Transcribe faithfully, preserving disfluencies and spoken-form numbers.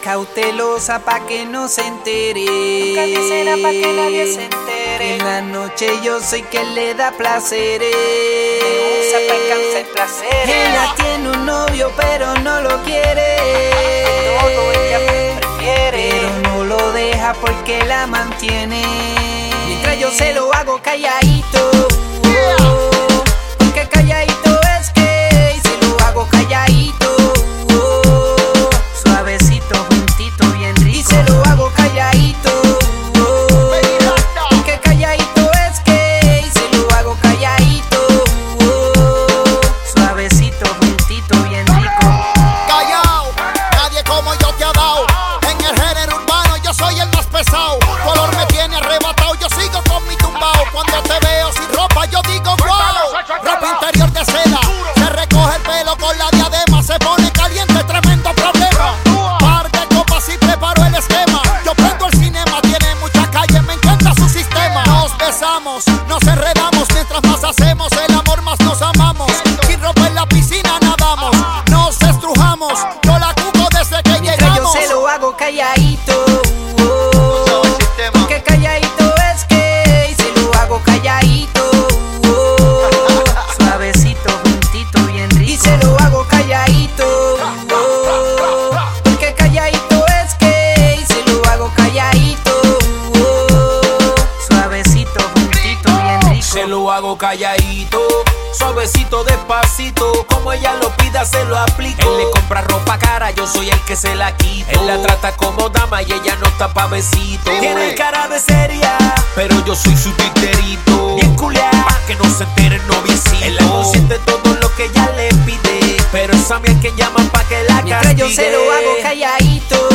cautelosa pa' que no se entere. Callecera pa' que nadie se entere. En la noche yo soy quien le da placeres. Me usa pa' alcanzar placeres. Ella tiene un novio pero no lo quiere. Todo ella me prefiere. Pero no lo deja porque la mantiene. Mientras yo se lo hago calladito. Porque calladito es que si lo hago calladito. Suavecito, juntito, bien rico. Y se lo hago calladito. Porque calladito es que si lo hago calladito. Suavecito, juntito, bien rico. Callao, nadie como yo te ha dado. En el género urbano yo soy el más pesado. Color me tiene arrebatado, yo sigo con mi tumbao. Cuando te veo sin ropa yo digo wow. Ropa interior de seda, se recoge el pelo con la diadema. Se pone caliente, tremendo problema. Par de copas y preparo el esquema. Yo prendo el cinema, tiene mucha calle, me encanta su sistema. Nos besamos, nos enredamos, mientras más hacemos el amor más nos amamos. Sin ropa en la piscina nadamos, nos estrujamos. Yo la cuco desde que Mientras llegamos. yo se lo hago calladito. Porque calladito es que si lo hago calladito. Suavecito, juntito, bien rico. Y se lo hago calladito. Porque calladito es que si lo hago calladito. Suavecito, juntito, bien rico. Se lo hago calladito, suavecito, despacito. Como ella lo pida, se lo aplico. Él le compra ropa cara, yo soy el que se la quito. Él la trata como dama y ella no está pa' besito. Tiene cara de seria, pero yo soy su titerito. Bien culiá, pa' que no se entere el noviecito. Él la consiente todo lo que ella le pide, pero es a mí el que llama pa' que la Mientras yo castigue. se lo hago calladito.